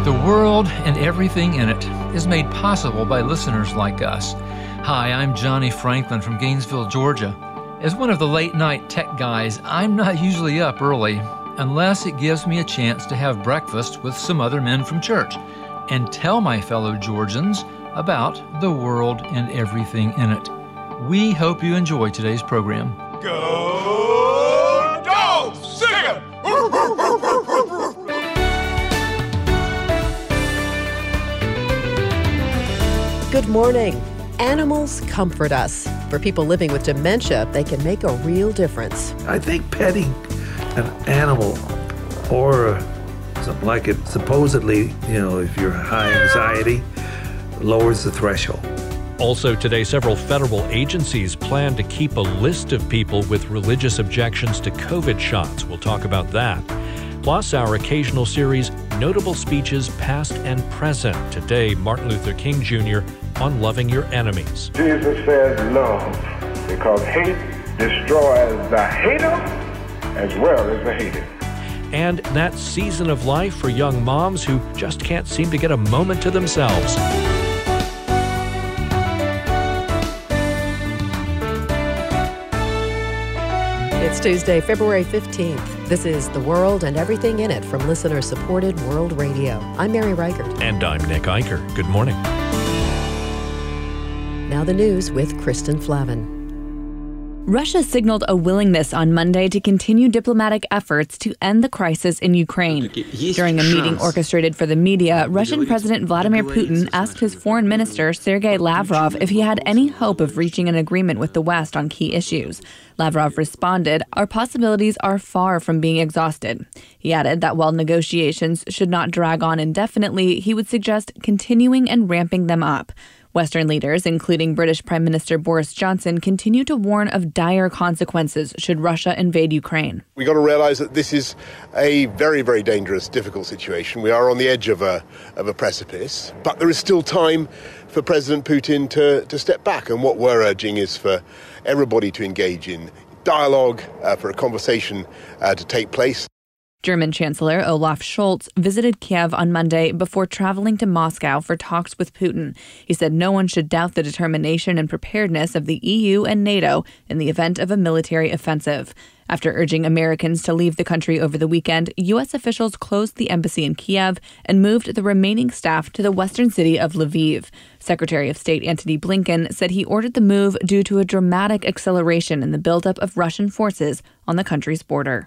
The world and everything in it is made possible by listeners like us. Hi, I'm Johnny Franklin from Gainesville, Georgia. As one of the late-night tech guys, I'm not usually up early unless it gives me a chance to have breakfast with some other men from church and tell my fellow Georgians about the world and everything in it. We hope you enjoy today's program. Go Dogs! Sing it! Good morning. Animals comfort us. For people living with dementia, they can make a real difference. I think petting an animal or something like it, supposedly, if you're high anxiety, lowers the threshold. Also today, several federal agencies plan to keep a list of people with religious objections to COVID shots. We'll talk about that. Plus, our occasional series, Notable Speeches Past and Present. Today, Martin Luther King Jr. on loving your enemies. Jesus says love, because hate destroys the hater as well as the hated. And that season of life for young moms who just can't seem to get a moment to themselves. It's Tuesday, February 15th. This is The World and Everything in It from listener-supported World Radio. I'm Mary Reichert. And I'm Nick Eicher. Good morning. Now the news with Kristen Flavin. Russia signaled a willingness on Monday to continue diplomatic efforts to end the crisis in Ukraine. During a meeting orchestrated for the media, Russian President Vladimir Putin asked his foreign minister, Sergei Lavrov, if he had any hope of reaching an agreement with the West on key issues. Lavrov responded, "Our possibilities are far from being exhausted." He added that while negotiations should not drag on indefinitely, he would suggest continuing and ramping them up. Western leaders, including British Prime Minister Boris Johnson, continue to warn of dire consequences should Russia invade Ukraine. We got to realize that this is a very, very dangerous, difficult situation. We are on the edge of a precipice, but there is still time for President Putin to step back. And what we're urging is for everybody to engage in dialogue, for a conversation to take place. German Chancellor Olaf Scholz visited Kiev on Monday before traveling to Moscow for talks with Putin. He said no one should doubt the determination and preparedness of the EU and NATO in the event of a military offensive. After urging Americans to leave the country over the weekend, U.S. officials closed the embassy in Kiev and moved the remaining staff to the western city of Lviv. Secretary of State Antony Blinken said he ordered the move due to a dramatic acceleration in the buildup of Russian forces on the country's border.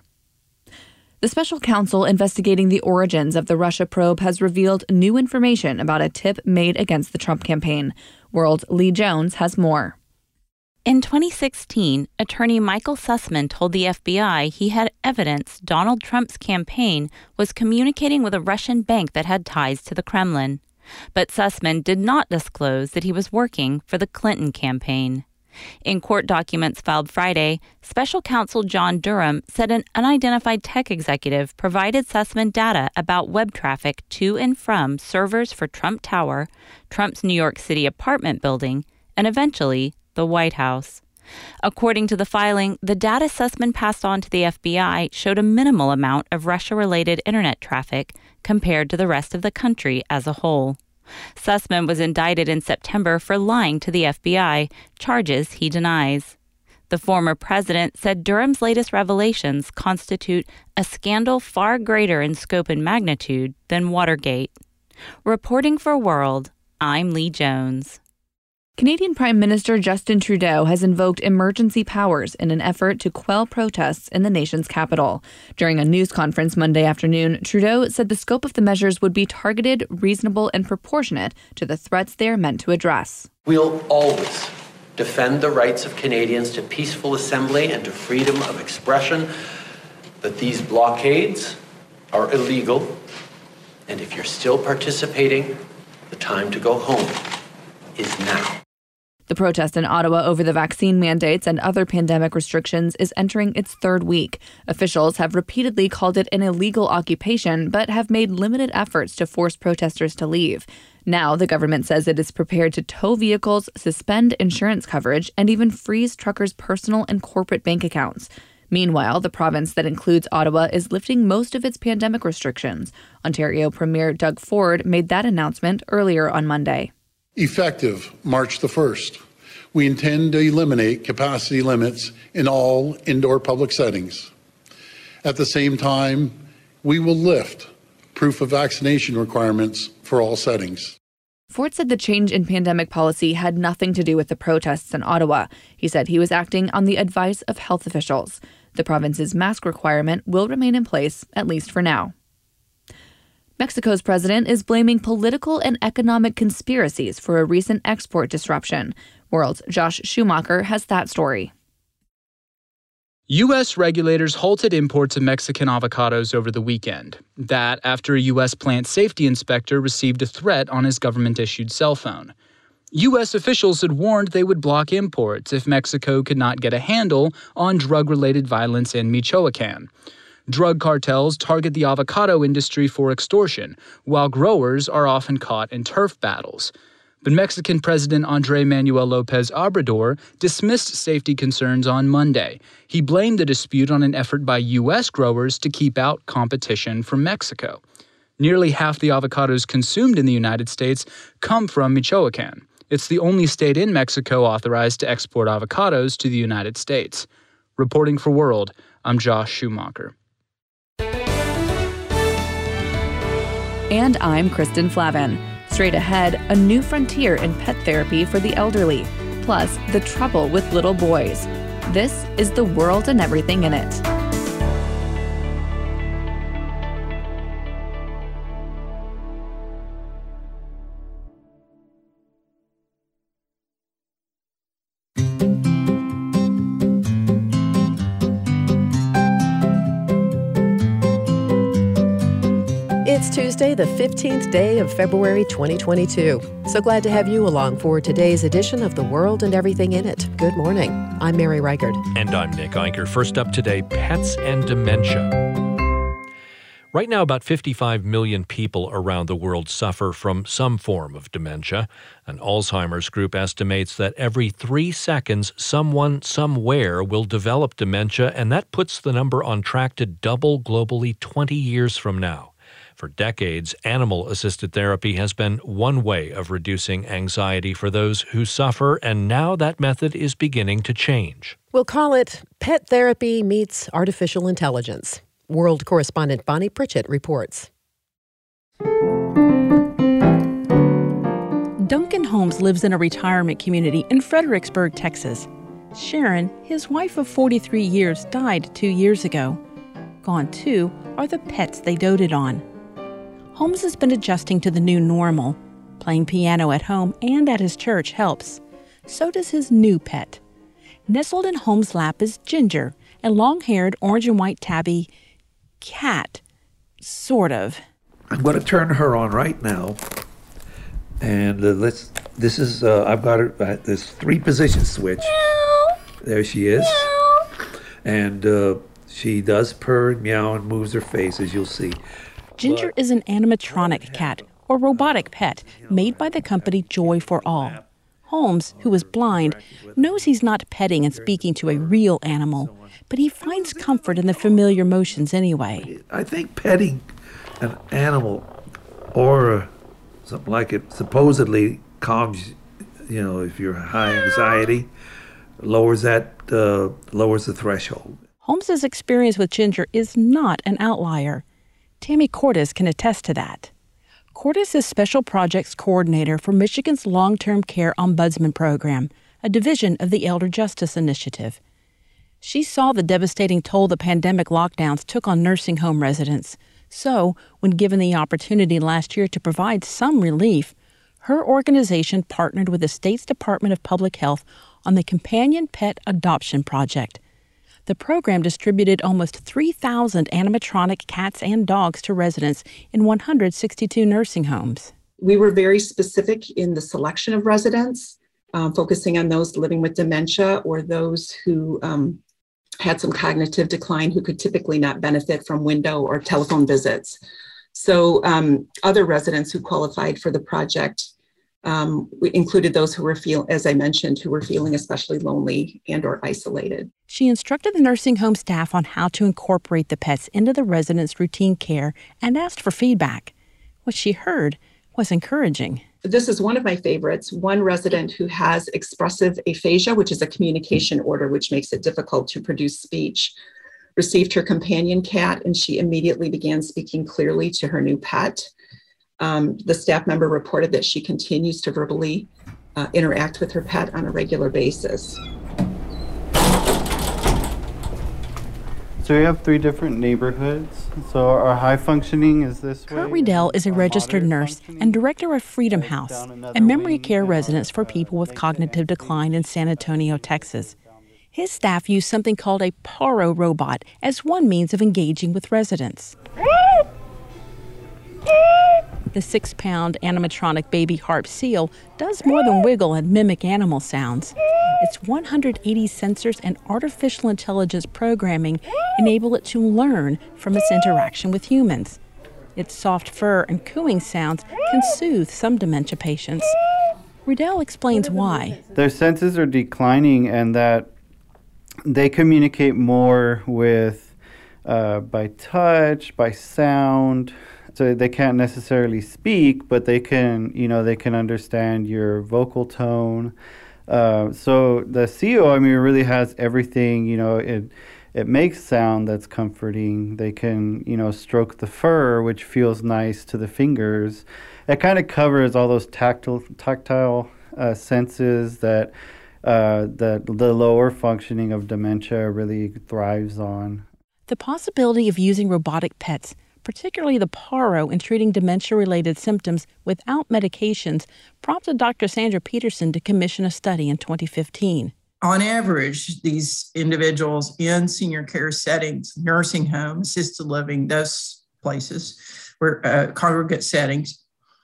The special counsel investigating the origins of the Russia probe has revealed new information about a tip made against the Trump campaign. World's Lee Jones has more. In 2016, attorney Michael Sussman told the FBI he had evidence Donald Trump's campaign was communicating with a Russian bank that had ties to the Kremlin. But Sussman did not disclose that he was working for the Clinton campaign. In court documents filed Friday, special counsel John Durham said an unidentified tech executive provided Sussman data about web traffic to and from servers for Trump Tower, Trump's New York City apartment building, and eventually the White House. According to the filing, the data Sussman passed on to the FBI showed a minimal amount of Russia-related internet traffic compared to the rest of the country as a whole. Sussman was indicted in September for lying to the FBI, charges he denies. The former president said Durham's latest revelations constitute a scandal far greater in scope and magnitude than Watergate. Reporting for World, I'm Lee Jones. Canadian Prime Minister Justin Trudeau has invoked emergency powers in an effort to quell protests in the nation's capital. During a news conference Monday afternoon, Trudeau said the scope of the measures would be targeted, reasonable, and proportionate to the threats they are meant to address. We'll always defend the rights of Canadians to peaceful assembly and to freedom of expression, but these blockades are illegal, and if you're still participating, the time to go home is now. The protest in Ottawa over the vaccine mandates and other pandemic restrictions is entering its third week. Officials have repeatedly called it an illegal occupation, but have made limited efforts to force protesters to leave. Now, the government says it is prepared to tow vehicles, suspend insurance coverage, and even freeze truckers' personal and corporate bank accounts. Meanwhile, the province that includes Ottawa is lifting most of its pandemic restrictions. Ontario Premier Doug Ford made that announcement earlier on Monday. Effective March the 1st, we intend to eliminate capacity limits in all indoor public settings. At the same time, we will lift proof of vaccination requirements for all settings. Ford said the change in pandemic policy had nothing to do with the protests in Ottawa. He said he was acting on the advice of health officials. The province's mask requirement will remain in place, at least for now. Mexico's president is blaming political and economic conspiracies for a recent export disruption. World's Josh Schumacher has that story. U.S. regulators halted imports of Mexican avocados over the weekend. That after a U.S. plant safety inspector received a threat on his government-issued cell phone. U.S. officials had warned they would block imports if Mexico could not get a handle on drug-related violence in Michoacan. Drug cartels target the avocado industry for extortion, while growers are often caught in turf battles. But Mexican President Andrés Manuel López Obrador dismissed safety concerns on Monday. He blamed the dispute on an effort by U.S. growers to keep out competition from Mexico. Nearly half the avocados consumed in the United States come from Michoacan. It's the only state in Mexico authorized to export avocados to the United States. Reporting for World, I'm Josh Schumacher. And I'm Kristen Flavin. Straight ahead, a new frontier in pet therapy for the elderly, plus the trouble with little boys. This is The World and Everything in It. It's Tuesday, the 15th day of February 2022. So glad to have you along for today's edition of The World and Everything in It. Good morning. I'm Mary Reichert. And I'm Nick Eicher. First up today, pets and dementia. Right now, about 55 million people around the world suffer from some form of dementia. An Alzheimer's group estimates that every 3 seconds, someone somewhere will develop dementia, and that puts the number on track to double globally 20 years from now. For decades, animal-assisted therapy has been one way of reducing anxiety for those who suffer, and now that method is beginning to change. We'll call it Pet Therapy Meets Artificial Intelligence. World correspondent Bonnie Pritchett reports. Duncan Holmes lives in a retirement community in Fredericksburg, Texas. Sharon, his wife of 43 years, died 2 years ago. Gone, too, are the pets they doted on. Holmes has been adjusting to the new normal. Playing piano at home and at his church helps. So does his new pet. Nestled in Holmes' lap is Ginger, a long-haired orange and white tabby cat. Sort of. I'm going to turn her on right now. And I've got her, this 3-position switch. Meow. There she is. Meow. And she does purr and meow and moves her face, as you'll see. Ginger is an animatronic cat, or robotic pet, made by the company Joy for All. Holmes, who is blind, knows he's not petting and speaking to a real animal, but he finds comfort in the familiar motions anyway. I think petting an animal or something like it supposedly calms, if you're high anxiety, lowers the threshold. Holmes's experience with Ginger is not an outlier. Tammy Cordes can attest to that. Cordes is Special Projects Coordinator for Michigan's Long-Term Care Ombudsman Program, a division of the Elder Justice Initiative. She saw the devastating toll the pandemic lockdowns took on nursing home residents. So, when given the opportunity last year to provide some relief, her organization partnered with the state's Department of Public Health on the Companion Pet Adoption Project. The program distributed almost 3,000 animatronic cats and dogs to residents in 162 nursing homes. We were very specific in the selection of residents, focusing on those living with dementia or those who had some cognitive decline who could typically not benefit from window or telephone visits. So other residents who qualified for the project We included those who were as I mentioned, who were feeling especially lonely and or isolated. She instructed the nursing home staff on how to incorporate the pets into the residents' routine care and asked for feedback. What she heard was encouraging. This is one of my favorites. One resident who has expressive aphasia, which is a communication order which makes it difficult to produce speech, received her companion cat, and she immediately began speaking clearly to her new pet. The staff member reported that she continues to verbally interact with her pet on a regular basis. So we have 3 different neighborhoods. So our high functioning is this way. Kurt Riedel is a registered nurse and director of Freedom House, a memory care residence for people with cognitive decline in San Antonio, Texas. His staff use something called a Paro robot as one means of engaging with residents. The 6-pound animatronic baby harp seal does more than wiggle and mimic animal sounds. Its 180 sensors and artificial intelligence programming enable it to learn from its interaction with humans. Its soft fur and cooing sounds can soothe some dementia patients. Riedel explains why. Their senses are declining and that they communicate more with by touch, by sound. So they can't necessarily speak, but they can understand your vocal tone. So the CO, really has everything. It makes sound that's comforting. They can, stroke the fur, which feels nice to the fingers. It kind of covers all those tactile senses that the lower functioning of dementia really thrives on. The possibility of using robotic pets, particularly the Paro, in treating dementia-related symptoms without medications, prompted Dr. Sandra Peterson to commission a study in 2015. On average, these individuals in senior care settings, nursing home, assisted living, those places, where congregate settings,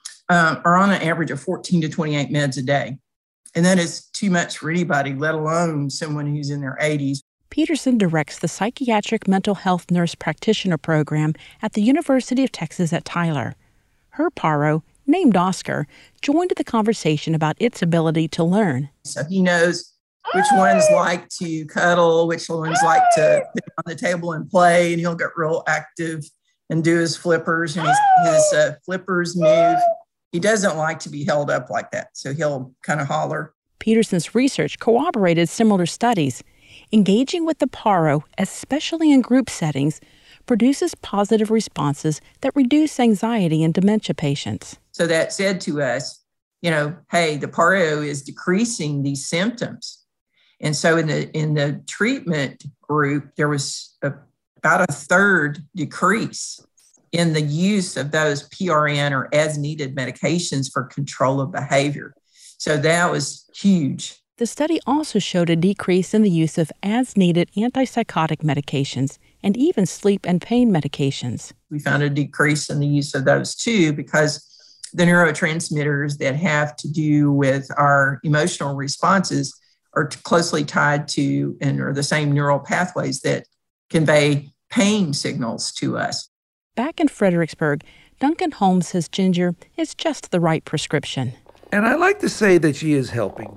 are on an average of 14 to 28 meds a day. And that is too much for anybody, let alone someone who's in their 80s. Peterson directs the Psychiatric Mental Health Nurse Practitioner Program at the University of Texas at Tyler. Her Paro, named Oscar, joined the conversation about its ability to learn. So he knows which ones like to cuddle, which ones like to sit on the table and play, and he'll get real active and do his flippers, and his flippers move. He doesn't like to be held up like that, so he'll kind of holler. Peterson's research corroborated similar studies. Engaging with the Paro, especially in group settings, produces positive responses that reduce anxiety in dementia patients. So that said to us, hey, the Paro is decreasing these symptoms. And so in the treatment group, there was about a third decrease in the use of those PRN or as-needed medications for control of behavior. So that was huge. The study also showed a decrease in the use of as-needed antipsychotic medications and even sleep and pain medications. We found a decrease in the use of those too, because the neurotransmitters that have to do with our emotional responses are closely tied to and are the same neural pathways that convey pain signals to us. Back in Fredericksburg, Duncan Holmes says Ginger is just the right prescription. And I like to say that she is helping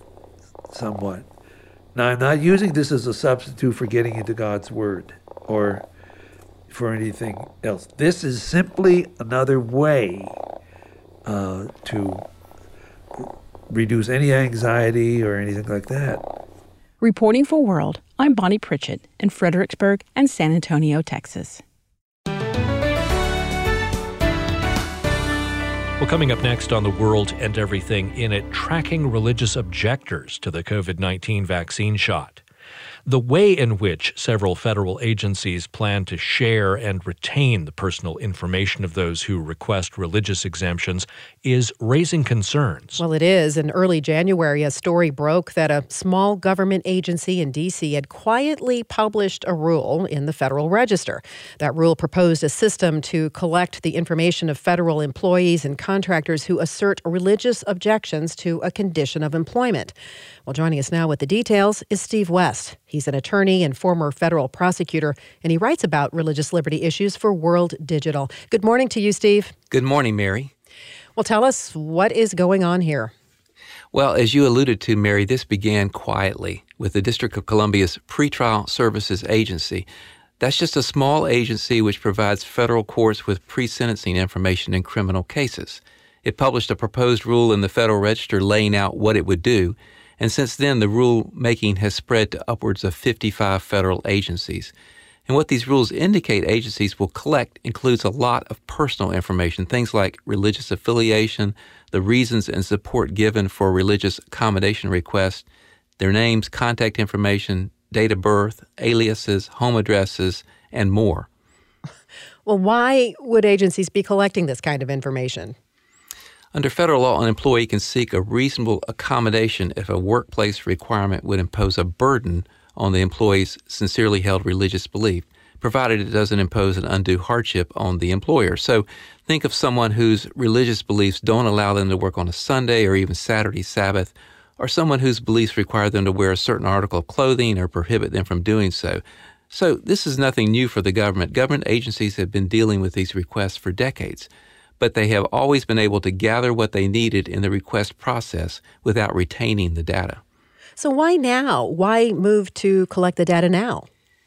somewhat. Now, I'm not using this as a substitute for getting into God's Word or for anything else. This is simply another way to reduce any anxiety or anything like that. Reporting for World, I'm Bonnie Pritchett in Fredericksburg and San Antonio, Texas. Well, coming up next on The World and Everything in It, tracking religious objectors to the COVID-19 vaccine shot. The way in which several federal agencies plan to share and retain the personal information of those who request religious exemptions is raising concerns. Well, it is. In early January, a story broke that a small government agency in D.C. had quietly published a rule in the Federal Register. That rule proposed a system to collect the information of federal employees and contractors who assert religious objections to a condition of employment. Well, joining us now with the details is Steve West. He's an attorney and former federal prosecutor, and he writes about religious liberty issues for World Digital. Good morning to you, Steve. Good morning, Mary. Well, tell us what is going on here. Well, as you alluded to, Mary, this began quietly with the District of Columbia's Pretrial Services Agency. That's just a small agency which provides federal courts with pre-sentencing information in criminal cases. It published a proposed rule in the Federal Register laying out what it would do, and since then the rulemaking has spread to upwards of 55 federal agencies. And what these rules indicate agencies will collect includes a lot of personal information, things like religious affiliation, the reasons and support given for religious accommodation requests, their names, contact information, date of birth, aliases, home addresses, and more. Well, why would agencies be collecting this kind of information? Under federal law, an employee can seek a reasonable accommodation if a workplace requirement would impose a burden on the employee's sincerely held religious belief, provided it doesn't impose an undue hardship on the employer. So think of someone whose religious beliefs don't allow them to work on a Sunday or even Saturday Sabbath, or someone whose beliefs require them to wear a certain article of clothing or prohibit them from doing so. So this is nothing new for the government. Government agencies have been dealing with these requests for decades, but they have always been able to gather what they needed in the request process without retaining the data. So why now? Why move to collect the data now?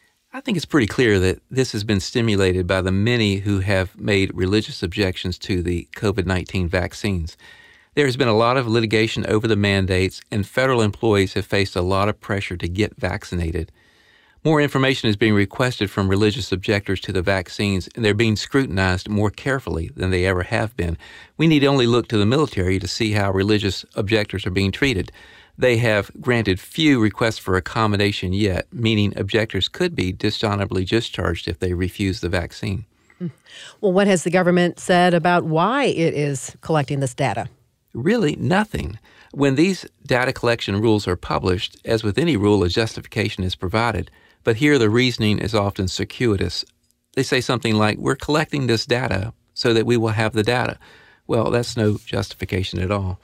I think it's pretty clear that this has been stimulated by the many who have made religious objections to the COVID-19 vaccines. There has been a lot of litigation over the mandates, and federal employees have faced a lot of pressure to get vaccinated. More information is being requested from religious objectors to the vaccines, and they're being scrutinized more carefully than they ever have been. We need only look to the military to see how religious objectors are being treated. They have granted few requests for accommodation yet, meaning objectors could be dishonorably discharged if they refuse the vaccine. Well, what has the government said about why it is collecting this data? Really, nothing. When these data collection rules are published, as with any rule, a justification is provided. But here the reasoning is often circuitous. They say something like, we're collecting this data so that we will have the data. Well, that's no justification at all.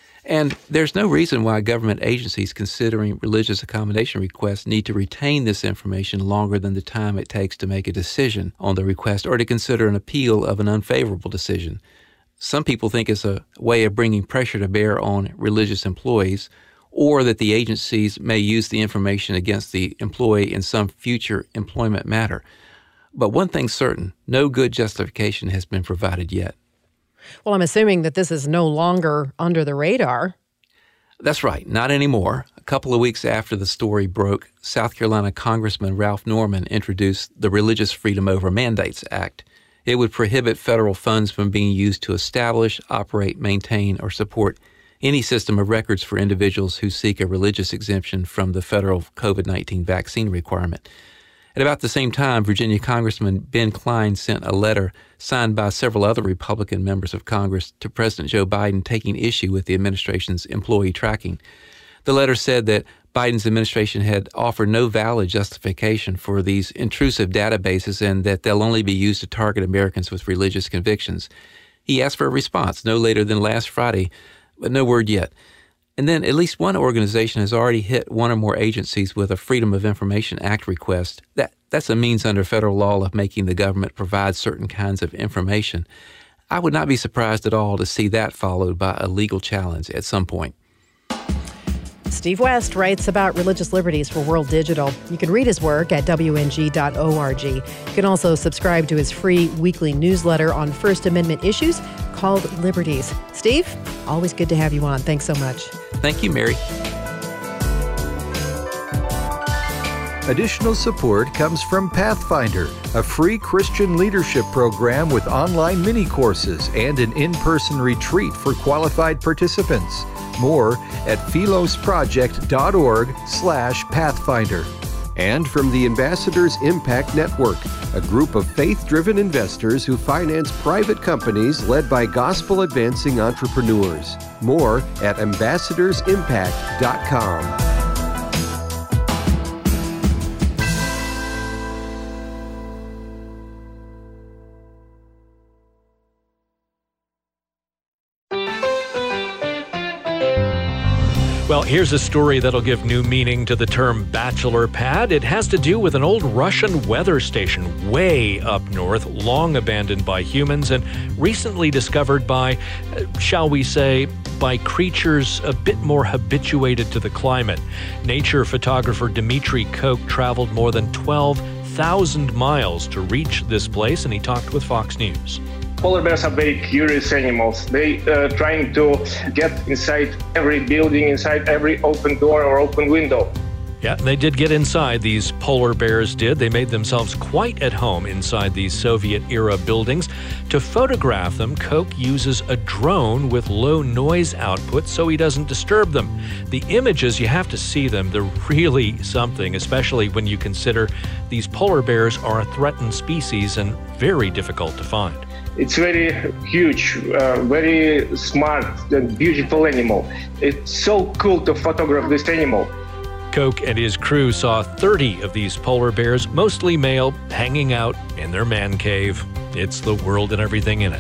And there's no reason why government agencies considering religious accommodation requests need to retain this information longer than the time it takes to make a decision on the request or to consider an appeal of an unfavorable decision. Some people think it's a way of bringing pressure to bear on religious employees, or that the agencies may use the information against the employee in some future employment matter. But one thing's certain, no good justification has been provided yet. Well, I'm assuming that this is no longer under the radar. That's right, not anymore. A couple of weeks after the story broke, South Carolina Congressman Ralph Norman introduced the Religious Freedom Over Mandates Act. It would prohibit federal funds from being used to establish, operate, maintain, or support any system of records for individuals who seek a religious exemption from the federal COVID-19 vaccine requirement. At about the same time, Virginia Congressman Ben Cline sent a letter signed by several other Republican members of Congress to President Joe Biden taking issue with the administration's employee tracking. The letter said that Biden's administration had offered no valid justification for these intrusive databases and that they'll only be used to target Americans with religious convictions. He asked for a response no later than last Friday, but no word yet. And then at least one organization has already hit one or more agencies with a Freedom of Information Act request. That's a means under federal law of making the government provide certain kinds of information. I would not be surprised at all to see that followed by a legal challenge at some point. Steve West writes about religious liberties for World Digital. You can read his work at wng.org. You can also subscribe to his free weekly newsletter on First Amendment issues called Liberties. Steve, always good to have you on. Thanks so much. Thank you, Mary. Additional support comes from Pathfinder, a free Christian leadership program with online mini-courses and an in-person retreat for qualified participants. More at philosproject.org/Pathfinder. And from the Ambassadors Impact Network, a group of faith-driven investors who finance private companies led by gospel-advancing entrepreneurs. More at ambassadorsimpact.com. Well, here's a story that'll give new meaning to the term bachelor pad. It has to do with an old Russian weather station way up north, long abandoned by humans and recently discovered by, shall we say, by creatures a bit more habituated to the climate. Nature photographer Dmitry Koch traveled more than 12,000 miles to reach this place, and he talked with Fox News. Polar bears are very curious animals. They trying to get inside every building, inside every open door or open window. Yeah, they did get inside, these polar bears did. They made themselves quite at home inside these Soviet-era buildings. To photograph them, Koch uses a drone with low noise output so he doesn't disturb them. The images, you have to see them. They're really something, especially when you consider these polar bears are a threatened species and very difficult to find. It's very huge, very smart and beautiful animal. It's so cool to photograph this animal. Koch and his crew saw 30 of these polar bears, mostly male, hanging out in their man cave. It's the world and everything in it.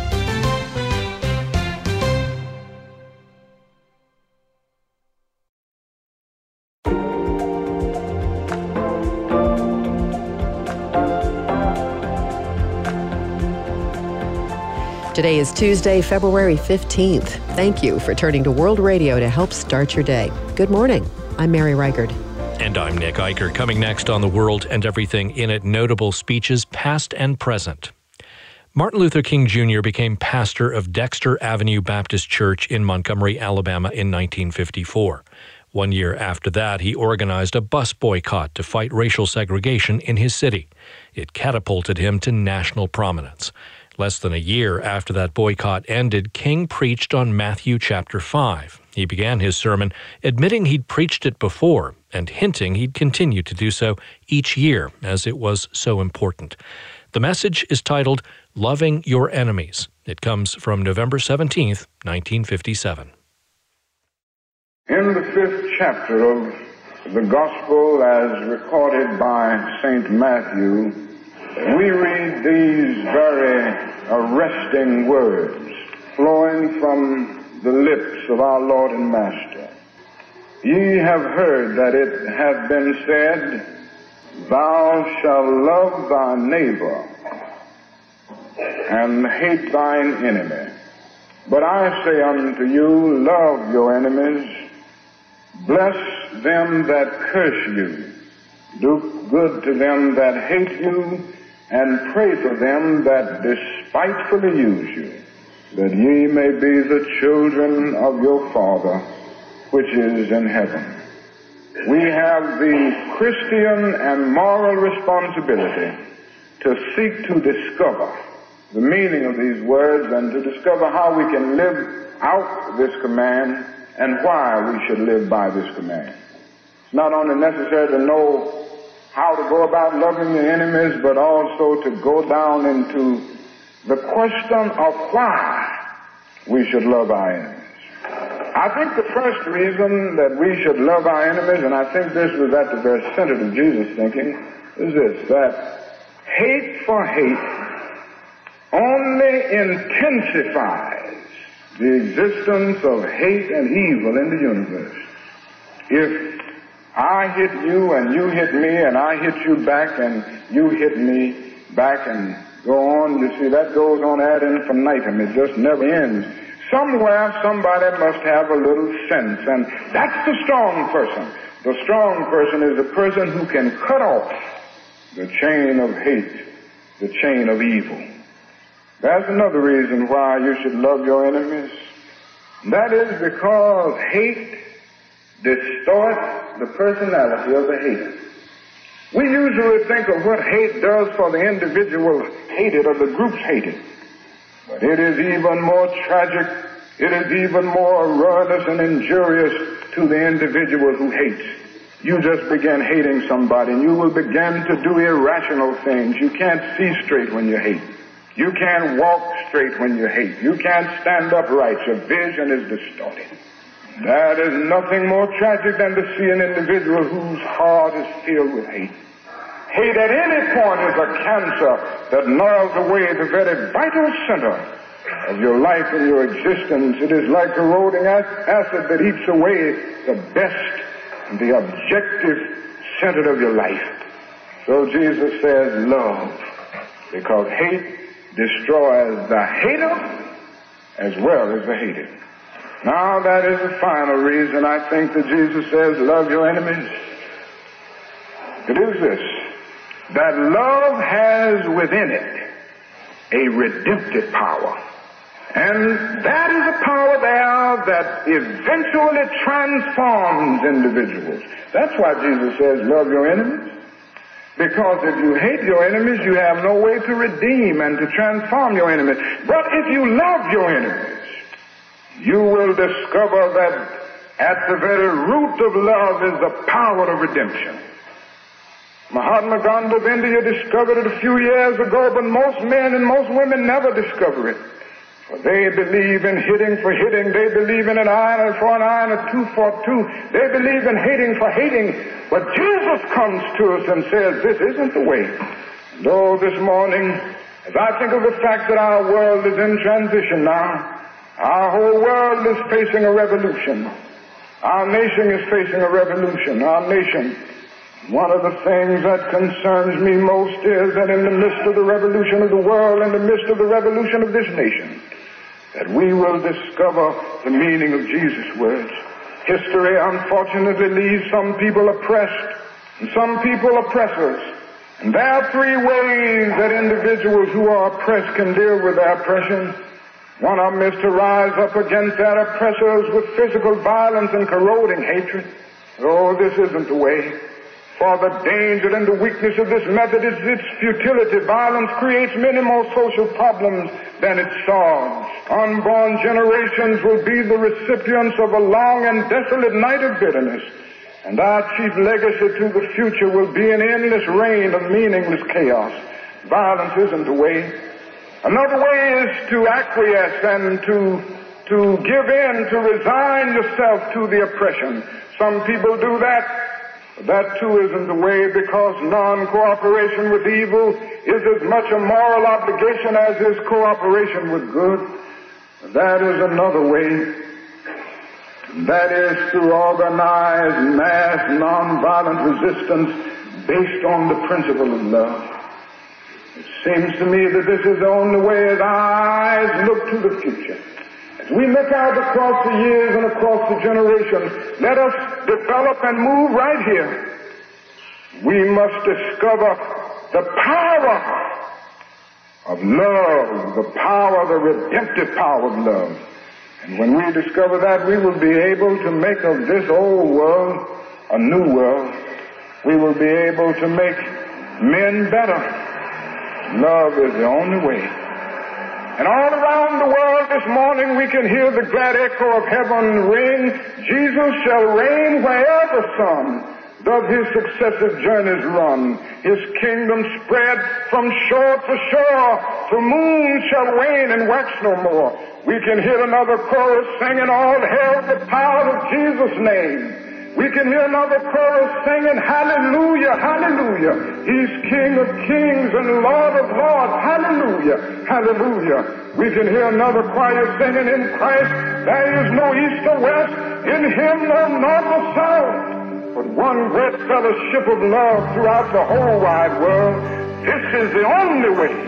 Today is Tuesday, February 15th. Thank you for turning to World Radio to help start your day. Good morning. I'm Mary Reichard. And I'm Nick Eicher. Coming next on The World and Everything in It, notable speeches past and present. Martin Luther King Jr. became pastor of Dexter Avenue Baptist Church in Montgomery, Alabama in 1954. 1 year after that, he organized a bus boycott to fight racial segregation in his city. It catapulted him to national prominence. Less than a year after that boycott ended, King preached on Matthew chapter 5. He began his sermon admitting he'd preached it before and hinting he'd continue to do so each year as it was so important. The message is titled Loving Your Enemies. It comes from November 17th, 1957. In the 5th chapter of the Gospel as recorded by St. Matthew, we read these very arresting words flowing from the lips of our Lord and Master. Ye have heard that it hath been said, Thou shalt love thy neighbor and hate thine enemy. But I say unto you, love your enemies, bless them that curse you, do good to them that hate you, and pray for them that despitefully use you, that ye may be the children of your Father which is in heaven. We have the Christian and moral responsibility to seek to discover the meaning of these words and to discover how we can live out this command and why we should live by this command. It's not only necessary to know how to go about loving your enemies, but also to go down into the question of why we should love our enemies. I think the first reason that we should love our enemies, and I think this was at the very center of Jesus' thinking, is this, that hate for hate only intensifies the existence of hate and evil in the universe. If I hit you and you hit me and I hit you back and you hit me back and go on, you see, that goes on ad infinitum. It just never ends. Somewhere somebody must have a little sense, and that's the strong person. The strong person is the person who can cut off the chain of hate, the chain of evil. That's another reason why you should love your enemies. That is because hate distorts the personality of the hater. We usually think of what hate does for the individual hated or the groups hated. But it is even more tragic, it is even more ruinous and injurious to the individual who hates. You just begin hating somebody and you will begin to do irrational things. You can't see straight when you hate. You can't walk straight when you hate. You can't stand upright. Your vision is distorted. That is nothing more tragic than to see an individual whose heart is filled with hate. Hate at any point is a cancer that gnarls away the very vital center of your life and your existence. It is like corroding acid that eats away the best and the objective center of your life. So Jesus says love, because hate destroys the hater as well as the hated. Now that is the final reason I think that Jesus says love your enemies. It is this, that love has within it a redemptive power. And that is a power there that eventually transforms individuals. That's why Jesus says love your enemies. Because if you hate your enemies, you have no way to redeem and to transform your enemies. But if you love your enemies, you will discover that at the very root of love is the power of redemption. Mahatma Gandhi of India discovered it a few years ago, but most men and most women never discover it. For they believe in hitting for hitting. They believe in an iron for an iron, a tooth for a tooth. They believe in hating for hating. But Jesus comes to us and says, this isn't the way. And oh, this morning, as I think of the fact that our world is in transition now, our whole world is facing a revolution. Our nation is facing a revolution. Our nation. One of the things that concerns me most is that in the midst of the revolution of the world, in the midst of the revolution of this nation, that we will discover the meaning of Jesus' words. History, unfortunately, leaves some people oppressed and some people oppressors. And there are three ways that individuals who are oppressed can deal with their oppression. One of them is to rise up against their oppressors with physical violence and corroding hatred. Oh, this isn't the way. For the danger and the weakness of this method is its futility. Violence creates many more social problems than it solves. Unborn generations will be the recipients of a long and desolate night of bitterness. And our chief legacy to the future will be an endless reign of meaningless chaos. Violence isn't the way. Another way is to acquiesce and to give in, to resign yourself to the oppression. Some people do that. That too isn't the way, because non-cooperation with evil is as much a moral obligation as is cooperation with good. That is another way. That is through organized mass nonviolent resistance based on the principle of love. It seems to me that this is the only way as our eyes look to the future. As we look out across the years and across the generations, let us develop and move right here. We must discover the power of love, the power, the redemptive power of love. And when we discover that, we will be able to make of this old world a new world. We will be able to make men better. Love is the only way. And all around the world this morning we can hear the glad echo of heaven ring, Jesus shall reign wherever the sun doth his successive journeys run. His kingdom spread from shore to shore, the moon shall wane and wax no more. We can hear another chorus singing, all hail the power of Jesus' name. We can hear another chorus singing, hallelujah, hallelujah. He's King of kings and Lord of lords, hallelujah, hallelujah. We can hear another choir singing, in Christ there is no east or west, in him no north or south, but one great fellowship of love throughout the whole wide world. This is the only way.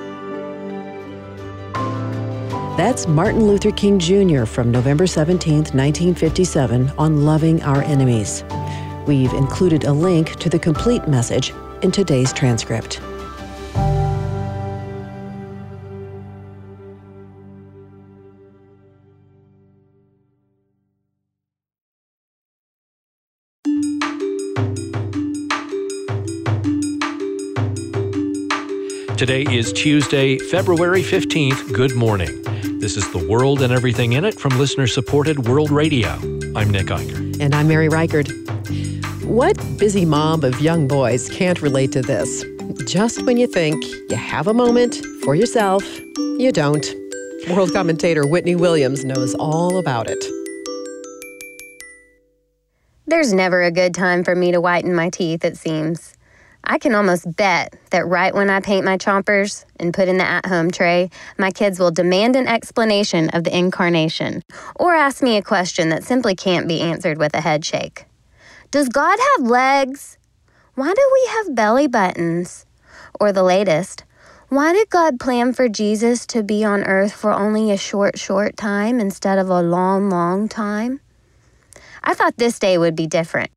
That's Martin Luther King Jr. from November 17, 1957, on Loving Our Enemies. We've included a link to the complete message in today's transcript. Today is Tuesday, February 15th. Good morning. This is The World and Everything in It from listener-supported World Radio. I'm Nick Eicher. And I'm Mary Reichard. What busy mom of young boys can't relate to this? Just when you think you have a moment for yourself, you don't. World commentator Whitney Williams knows all about it. There's never a good time for me to whiten my teeth, it seems. I can almost bet that right when I paint my chompers and put in the at-home tray, my kids will demand an explanation of the incarnation or ask me a question that simply can't be answered with a head shake. Does God have legs? Why do we have belly buttons? Or the latest, why did God plan for Jesus to be on earth for only a short time instead of a long, long time? I thought this day would be different.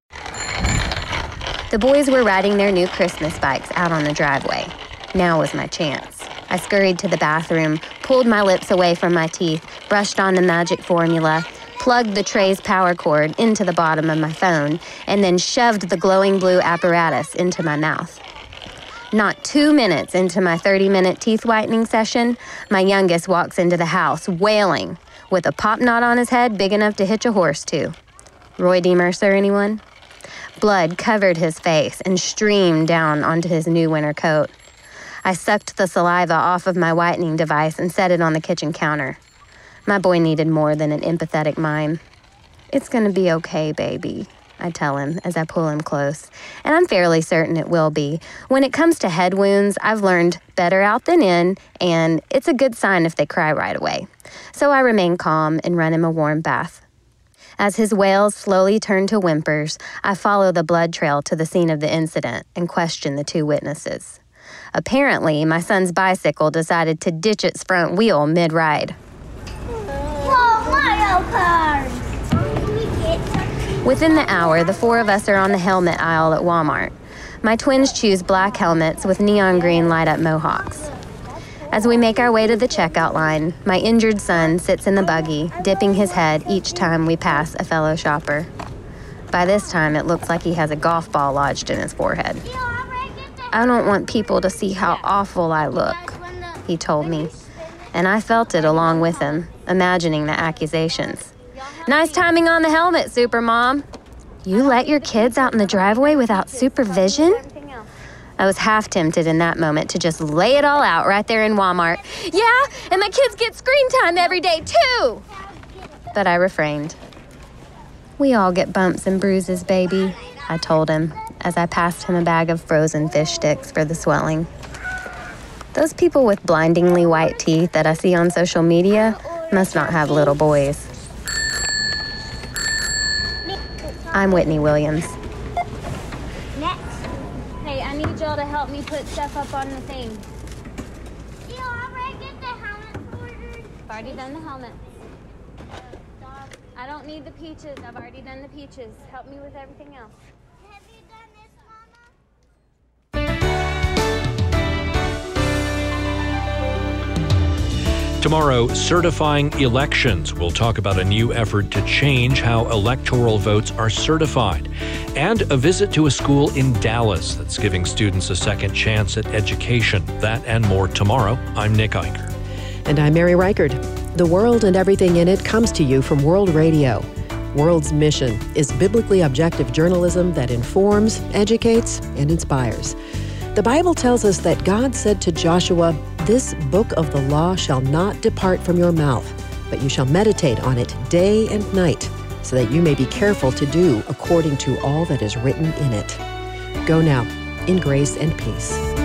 The boys were riding their new Christmas bikes out on the driveway. Now was my chance. I scurried to the bathroom, pulled my lips away from my teeth, brushed on the magic formula, plugged the tray's power cord into the bottom of my phone, and then shoved the glowing blue apparatus into my mouth. Not 2 minutes into my 30-minute teeth whitening session, my youngest walks into the house wailing, with a pop knot on his head big enough to hitch a horse to. Roy D. Mercer, anyone? Blood covered his face and streamed down onto his new winter coat. I sucked the saliva off of my whitening device and set it on the kitchen counter. My boy needed more than an empathetic mime. "It's gonna be okay, baby," I tell him as I pull him close, and I'm fairly certain it will be. When it comes to head wounds, I've learned better out than in, and it's a good sign if they cry right away. So I remain calm and run him a warm bath. As his wails slowly turn to whimpers, I follow the blood trail to the scene of the incident and question the two witnesses. Apparently, my son's bicycle decided to ditch its front wheel mid-ride. Whoa, Mario Kart! Within the hour, the four of us are on the helmet aisle at Walmart. My twins choose black helmets with neon green light-up mohawks. As we make our way to the checkout line, my injured son sits in the buggy, dipping his head each time we pass a fellow shopper. By this time, it looks like he has a golf ball lodged in his forehead. "I don't want people to see how awful I look," he told me, and I felt it along with him, imagining the accusations. "Nice timing on the helmet, Supermom." "You let your kids out in the driveway without supervision?" I was half tempted in that moment to just lay it all out right there in Walmart. "Yeah, and my kids get screen time every day, too!" But I refrained. "We all get bumps and bruises, baby," I told him as I passed him a bag of frozen fish sticks for the swelling. Those people with blindingly white teeth that I see on social media must not have little boys. I'm Whitney Williams. Hey, I need y'all to help me put stuff up on the thing. You already get the helmet ordered? I've already done the helmet. I don't need the peaches. I've already done the peaches. Help me with everything else. Have you done this, Mama? Tomorrow, certifying elections. We'll talk about a new effort to change how electoral votes are certified. And a visit to a school in Dallas that's giving students a second chance at education. That and more tomorrow. I'm Nick Eicher. And I'm Mary Reichard. The World and Everything in It comes to you from World Radio. World's mission is biblically objective journalism that informs, educates, and inspires. The Bible tells us that God said to Joshua, "This book of the law shall not depart from your mouth, but you shall meditate on it day and night, so that you may be careful to do according to all that is written in it." Go now, in grace and peace.